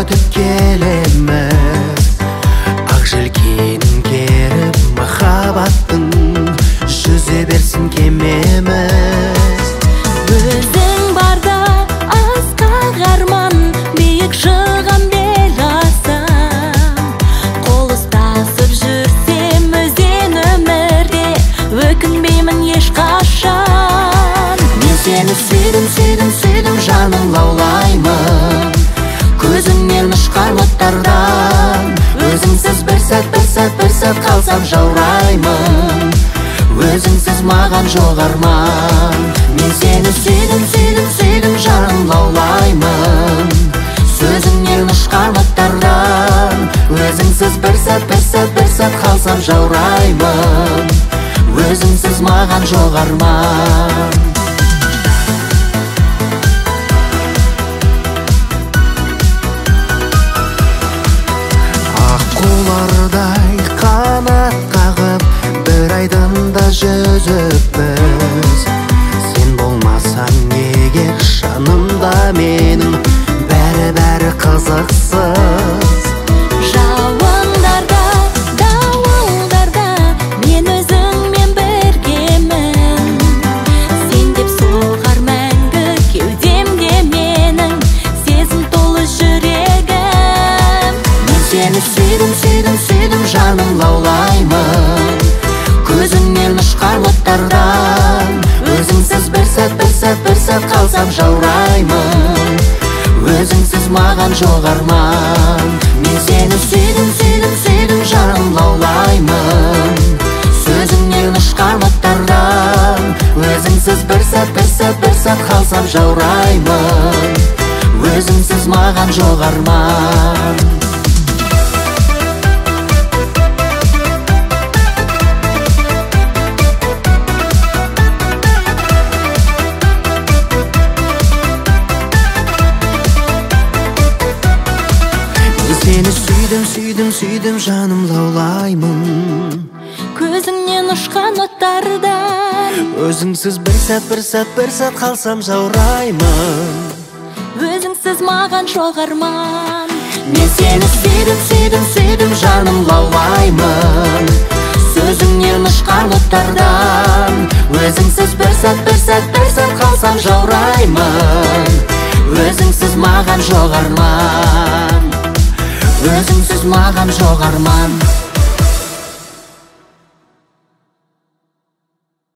өтіп келеміз. Ақ желкенін керіп махаббаттың жүзе берсін кемеміз. Өзің барда асқақ арман, биік шығам бел асам. Қол ұстасып жүрсем өзен өмірде, өкінбеймін ешқашан. Мен сені сүйдім, сүйдім, сүйдім, жаным лаулаймын көзіңнен ұшқан оттардан. Өзіңсіз бір сәт қалсам жаураймын, өзіңсіз маған жоқ арман. Мен сені сүйдім, сүйдім, сүйдім, жаным лаулаймын сөзіңнен ұшқан оттардан. Өзіңсіз бір сәт қалсам жаураймын, өзіңсіз маған жоқ арман. Аққулардай қанат қағып бір айдында жүзіппіз. Сен болмасаң егер жанымда менің бәрі қызықсыз. Жауындарда, дауылдарда мен өзіңмен біргемін. Сен деп соғар мәңгі кеудемде менің сезім толы жүрегім. Мен сені сүйдім, сүйдім, сүйдім, жаным лаулаймын көзіңнен ұшқан оттардан. Өзіңсіз бір сәт қалсам жаураймын, өзіңсіз маған жоқ арман. Мен сені сүйдім, сүйдім, сүйдім, жаным лаулаймын сөзіңнен ұшқан оттардан. Өзіңсіз бір сәт қалсам жаураймын, өзіңсіз маған жоқ арман. Сені сүйдім, сүйдім, сүйдім, жаным лаулаймын көзіңнен ұшқан оттардан. өзіңсіз бір сәт қалсам жаураймын, өзіңсіз маған жоқ арман. Мен сені сүйдім, сүйдім, сүйдім, жаным лаулаймын сөзіңнен ұшқан оттардан. Өзіңсіз бір сәт қалсам жаураймын, өзіңсіз маған жоқ арман, өзіңсіз маған жоқ арман.